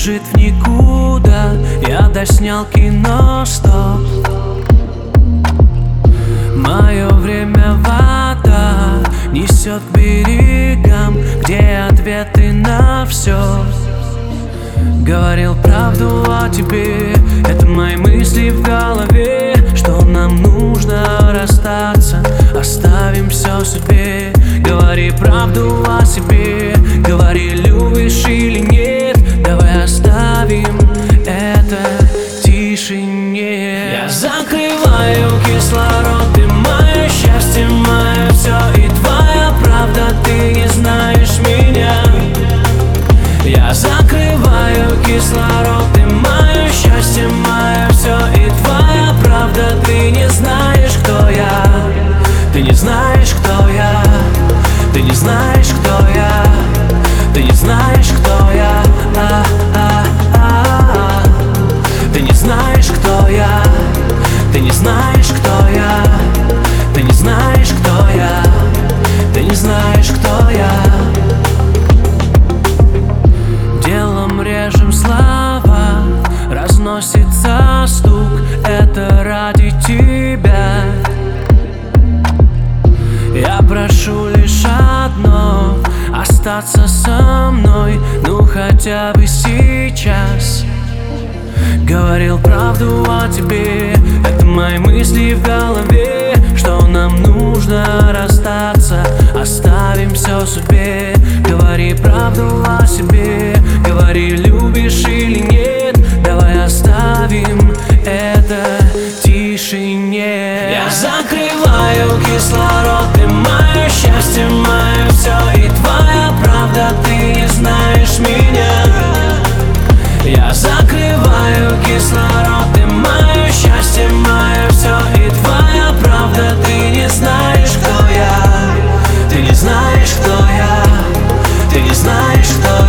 бежит в никуда. Я доснял кино, стоп. Мое время вода несет к берегам, где ответы на все. Говорил правду о тебе, это мои мысли в голове, что нам нужно расстаться, оставим все судьбе. Говори правду о себе, говори, любишь или нет, давай оставим это тишине. Я закрываю кислород, ты мое счастье, мое все и твоя правда, ты не знаешь меня. Я закрываю кислород, ты мое счастье, мое все и твоя правда, ты не знаешь, кто я. Ты не знаешь, кто я. Ты не знаешь, кто я. Ты не знаешь, кто я. Ты не знаешь, кто я. Ты не знаешь, кто я. Ты не знаешь, кто я. Ты не знаешь, кто я. Делом режем слова, разносится стук, это ради тебя. Я прошу лишь одно, остаться со мной, ну хотя бы сейчас. Говорил правду о тебе, это мои мысли в голове, что нам нужно расстаться, оставим все судьбе. Говори правду о себе, говори, любишь или нет, давай оставим это тишине. Я закрываю кислород, ты мое счастье, мое все и твоя правда, ты не знаешь меня. Я закрываю кислород, ты мое счастье, мое все и твоя правда, ты не знаешь, кто я. Ты не знаешь, кто я. Ты не знаешь, кто